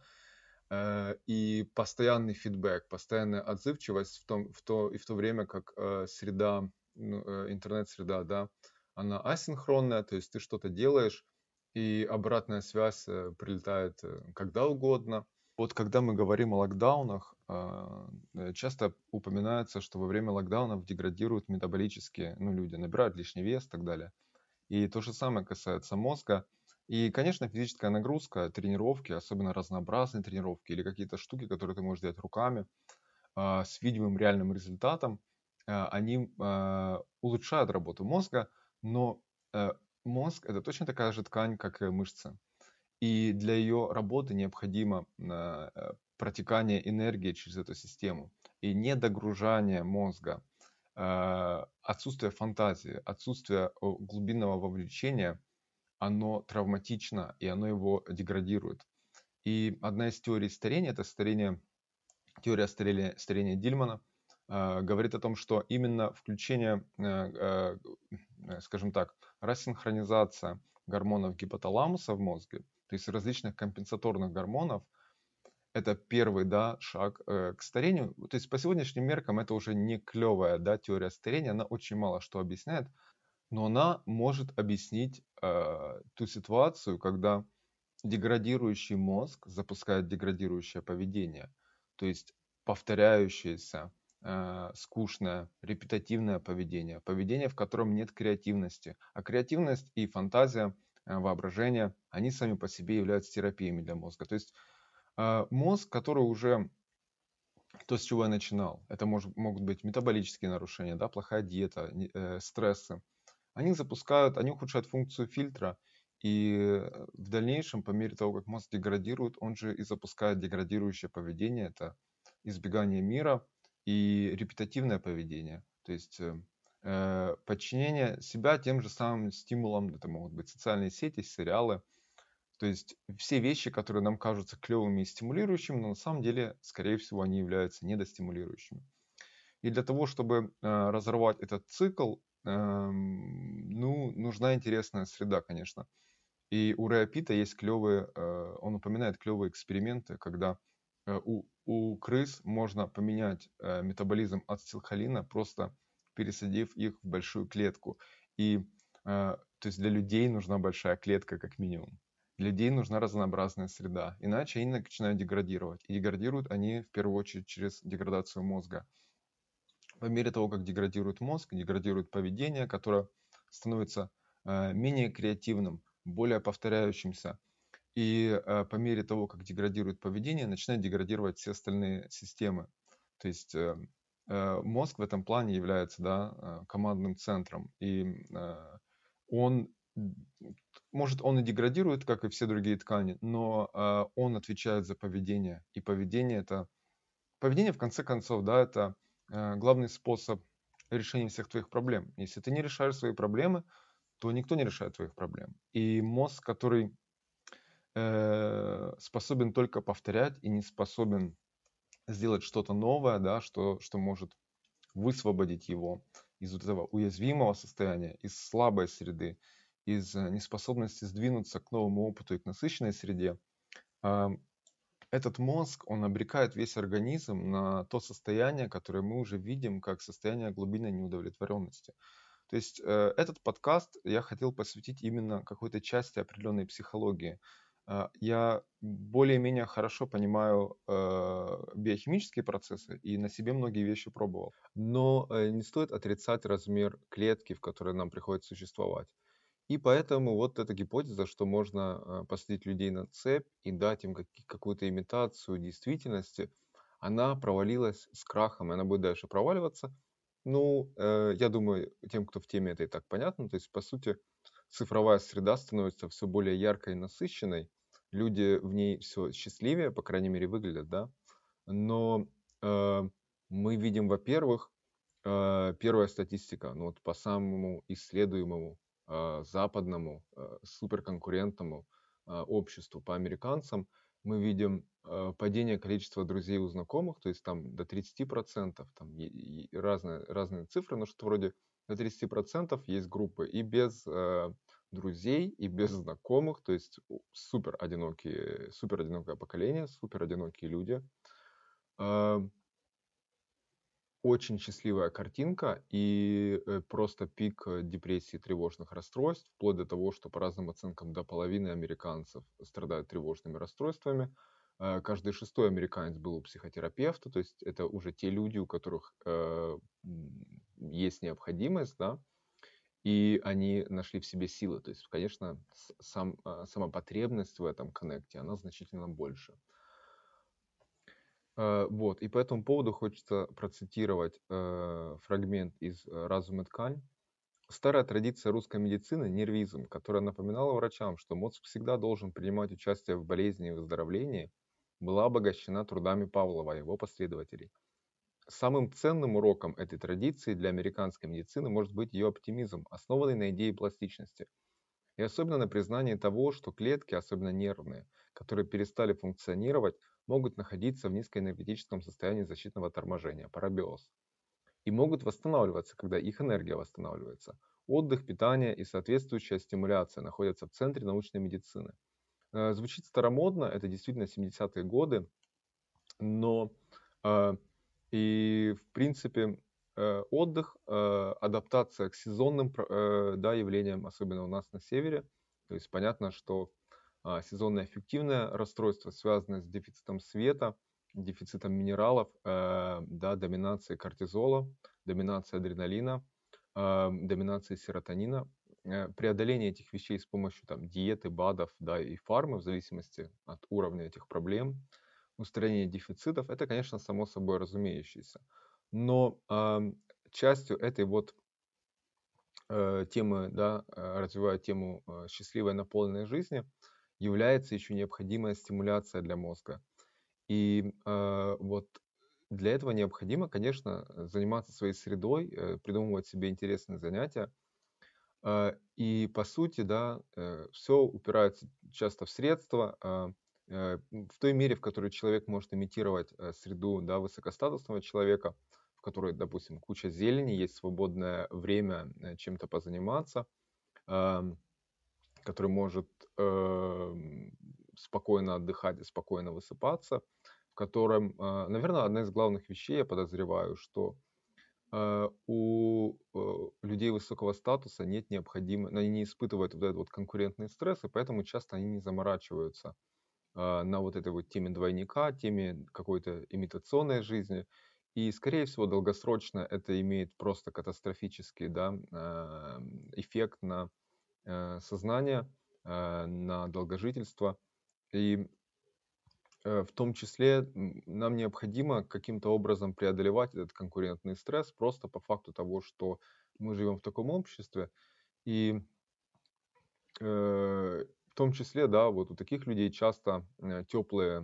И постоянный фидбэк, постоянная отзывчивость в то время как среда, ну, интернет-среда, да, она асинхронная, то есть ты что-то делаешь, и обратная связь прилетает когда угодно. Вот когда мы говорим о локдаунах, часто упоминается, что во время локдаунов деградируют метаболические, ну, люди набирают лишний вес и так далее. И то же самое касается мозга. И, конечно, физическая нагрузка, тренировки, особенно разнообразные тренировки или какие-то штуки, которые ты можешь делать руками, с видимым реальным результатом, они улучшают работу мозга, но мозг это точно такая же ткань, как и мышцы. И для ее работы необходимо протекание энергии через эту систему и недогружание мозга, отсутствие фантазии, отсутствие глубинного вовлечения, оно травматично и оно его деградирует. И одна из теорий старения, это теория старения Дильмана, говорит о том, что именно включение, скажем так, рассинхронизация гормонов гипоталамуса в мозге, то есть различных компенсаторных гормонов, это первый, да, шаг к старению. То есть по сегодняшним меркам это уже не клевая, да, теория старения, она очень мало что объясняет, но она может объяснить ту ситуацию, когда деградирующий мозг запускает деградирующее поведение, то есть повторяющееся, скучное, репетативное поведение, поведение, в котором нет креативности. А креативность и фантазия, воображение, они сами по себе являются терапиями для мозга. То есть мозг, который уже, то, с чего я начинал, это могут быть метаболические нарушения, да, плохая диета, стрессы, они ухудшают функцию фильтра, и в дальнейшем, по мере того, как мозг деградирует, он же и запускает деградирующее поведение, это избегание мира и репетативное поведение, то есть подчинение себя тем же самым стимулам, это могут быть социальные сети, сериалы, то есть все вещи, которые нам кажутся клевыми и стимулирующими, но на самом деле, скорее всего, они являются недостимулирующими. И для того, чтобы разорвать этот цикл, ну, нужна интересная среда, конечно. И у Рэя Питта есть клевые, он упоминает клевые эксперименты, когда у крыс можно поменять метаболизм ацетилхолина, просто пересадив их в большую клетку. И то есть для людей нужна большая клетка как минимум. Людей нужна разнообразная среда, иначе они начинают деградировать. И деградируют они в первую очередь через деградацию мозга. По мере того, как деградирует мозг, деградирует поведение, которое становится менее креативным, более повторяющимся. И по мере того, как деградирует поведение, начинают деградировать все остальные системы. То есть мозг в этом плане является, да, командным центром. И он, может, он и деградирует, как и все другие ткани, но он отвечает за поведение. И поведение, в конце концов, да, это главный способ решения всех твоих проблем. Если ты не решаешь свои проблемы, то никто не решает твоих проблем. И мозг, который способен только повторять и не способен сделать что-то новое, да, что может высвободить его из вот этого уязвимого состояния, из слабой среды, из неспособности сдвинуться к новому опыту и к насыщенной среде. Этот мозг, он обрекает весь организм на то состояние, которое мы уже видим как состояние глубинной неудовлетворенности. То есть этот подкаст я хотел посвятить именно какой-то части определенной психологии. Я более-менее хорошо понимаю биохимические процессы и на себе многие вещи пробовал. Но не стоит отрицать размер клетки, в которой нам приходится существовать. И поэтому вот эта гипотеза, что можно посадить людей на цепь и дать им какую-то имитацию действительности, она провалилась с крахом, и она будет дальше проваливаться. Ну, я думаю, тем, кто в теме, это и так понятно. То есть, по сути, цифровая среда становится все более яркой и насыщенной. Люди в ней все счастливее, по крайней мере, выглядят, да. Но мы видим, во-первых, первая статистика, ну вот по самому исследуемому западному суперконкурентному обществу, по американцам, мы видим падение количества друзей у знакомых, то есть там до 30%, там разные цифры, но что-то вроде до 30% есть группы и без друзей, и без знакомых, то есть супер одинокое поколение, супер одинокие люди. Очень счастливая картинка и просто пик депрессии, тревожных расстройств, вплоть до того, что по разным оценкам до половины американцев страдают тревожными расстройствами. Каждый шестой американец был у психотерапевта, то есть это уже те люди, у которых есть необходимость, да, и они нашли в себе силы. То есть, конечно, сама потребность в этом коннекте, она значительно больше. Вот, и по этому поводу хочется процитировать фрагмент из «Разум и ткань». Старая традиция русской медицины – нервизм, которая напоминала врачам, что мозг всегда должен принимать участие в болезни и выздоровлении, была обогащена трудами Павлова и его последователей. Самым ценным уроком этой традиции для американской медицины может быть ее оптимизм, основанный на идее пластичности. И особенно на признании того, что клетки, особенно нервные, которые перестали функционировать, могут находиться в низкоэнергетическом состоянии защитного торможения, парабиоз, и могут восстанавливаться, когда их энергия восстанавливается. Отдых, питание и соответствующая стимуляция находятся в центре научной медицины. Звучит старомодно, это действительно 70-е годы, но и в принципе отдых, адаптация к сезонным да, явлениям, особенно у нас на севере. То есть понятно, что сезонное аффективное расстройство связано с дефицитом света, дефицитом минералов, да, доминацией кортизола, доминацией адреналина, доминацией серотонина. Преодоление этих вещей с помощью там, диеты, БАДов, да, и фармы, в зависимости от уровня этих проблем, устранение дефицитов, это, конечно, само собой разумеющееся. Но частью этой вот темы, да, развивая тему счастливой наполненной жизни, является еще необходимая стимуляция для мозга. И вот для этого необходимо, конечно, заниматься своей средой, придумывать себе интересные занятия. И по сути, да, все упирается часто в средства, в той мере, в которой человек может имитировать среду, да, высокостатусного человека, в которой, допустим, куча зелени, есть свободное время чем-то позаниматься, который может спокойно отдыхать и спокойно высыпаться, в котором, наверное, одна из главных вещей, я подозреваю, что у людей людей высокого статуса нет они не испытывают вот этот вот конкурентный стресс, и поэтому часто они не заморачиваются на вот этой вот теме двойника, теме какой-то имитационной жизни. И, скорее всего, долгосрочно это имеет просто катастрофический, да, эффект на сознание, на долгожительство. И в том числе нам необходимо каким-то образом преодолевать этот конкурентный стресс просто по факту того, что мы живем в таком обществе. И в том числе, да, вот у таких людей часто теплые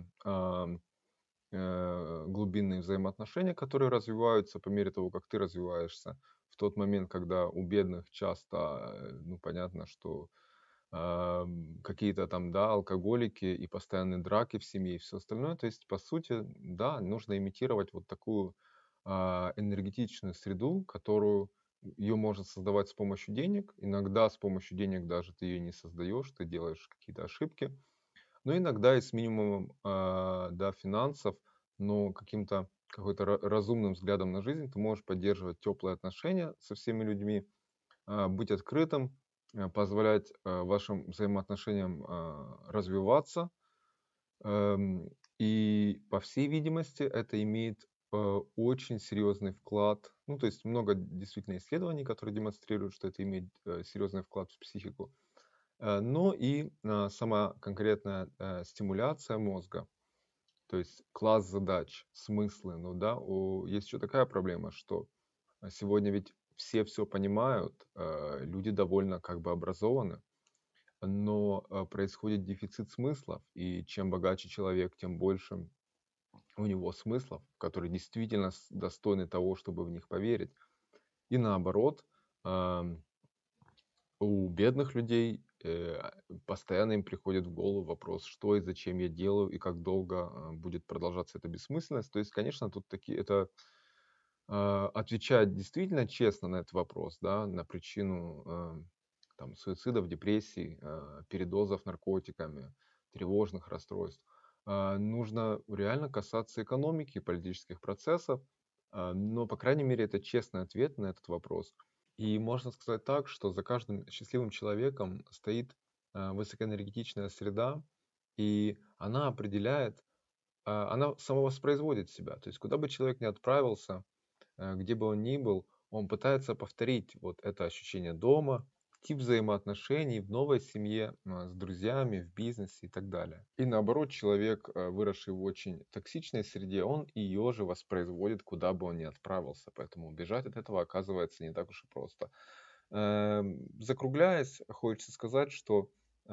глубинные взаимоотношения, которые развиваются по мере того, как ты развиваешься. В тот момент, когда у бедных часто, ну, понятно, что какие-то там, да, алкоголики и постоянные драки в семье и все остальное. То есть, по сути, да, нужно имитировать вот такую энергетичную среду, которую ее можно создавать с помощью денег. Иногда с помощью денег даже ты ее не создаешь, ты делаешь какие-то ошибки. Но иногда и с минимумом да, финансов, но какой-то разумным взглядом на жизнь ты можешь поддерживать теплые отношения со всеми людьми, быть открытым, позволять вашим взаимоотношениям развиваться. И, по всей видимости, это имеет очень серьезный вклад. Ну, то есть много действительно исследований, которые демонстрируют, что это имеет серьезный вклад в психику. Но и сама конкретная стимуляция мозга, то есть класс задач, смыслы. Ну да, есть еще такая проблема, что сегодня ведь все понимают, люди довольно как бы образованы, но происходит дефицит смыслов, и чем богаче человек, тем больше у него смыслов, которые действительно достойны того, чтобы в них поверить. И наоборот, у бедных людей постоянно им приходит в голову вопрос, что и зачем я делаю, и как долго будет продолжаться эта бессмысленность. То есть, конечно, тут это отвечать действительно честно на этот вопрос, да, на причину там, суицидов, депрессий, передозов наркотиками, тревожных расстройств. Нужно реально касаться экономики, политических процессов, но, по крайней мере, это честный ответ на этот вопрос. И можно сказать так, что за каждым счастливым человеком стоит высокоэнергетичная среда, и она определяет, она самовоспроизводит себя. То есть куда бы человек ни отправился, где бы он ни был, он пытается повторить вот это ощущение дома, тип взаимоотношений в новой семье, с друзьями, в бизнесе и так далее. И наоборот, человек, выросший в очень токсичной среде, он ее же воспроизводит, куда бы он ни отправился. Поэтому убежать от этого оказывается не так уж и просто. Закругляясь, хочется сказать, что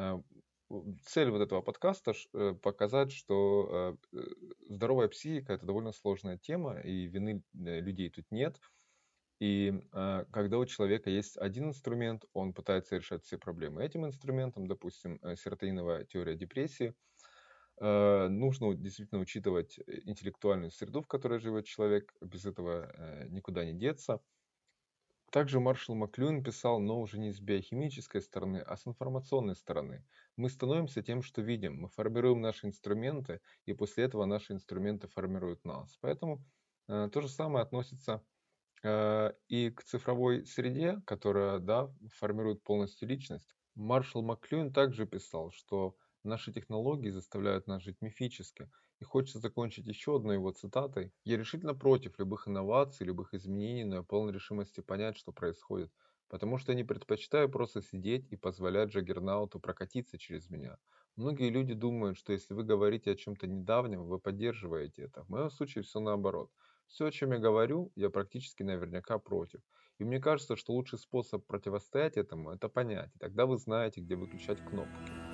цель вот этого подкаста показать, что здоровая психика это довольно сложная тема, и вины людей тут нет. И когда у человека есть один инструмент, он пытается решать все проблемы этим инструментом, допустим, серотониновая теория депрессии, нужно действительно учитывать интеллектуальную среду, в которой живет человек, без этого никуда не деться. Также Маршал Маклюин писал, но уже не с биохимической стороны, а с информационной стороны. Мы становимся тем, что видим. Мы формируем наши инструменты, и после этого наши инструменты формируют нас. Поэтому то же самое относится и к цифровой среде, которая, да, формирует полностью личность. Маршал Маклюин также писал, что наши технологии заставляют нас жить мифически. И хочется закончить еще одной его цитатой. «Я решительно против любых инноваций, любых изменений, но я полон решимости понять, что происходит, потому что я не предпочитаю просто сидеть и позволять Джаггернауту прокатиться через меня. Многие люди думают, что если вы говорите о чем-то недавнем, вы поддерживаете это. В моем случае все наоборот. Все, о чем я говорю, я практически наверняка против. И мне кажется, что лучший способ противостоять этому – это понять. И тогда вы знаете, где выключать кнопки.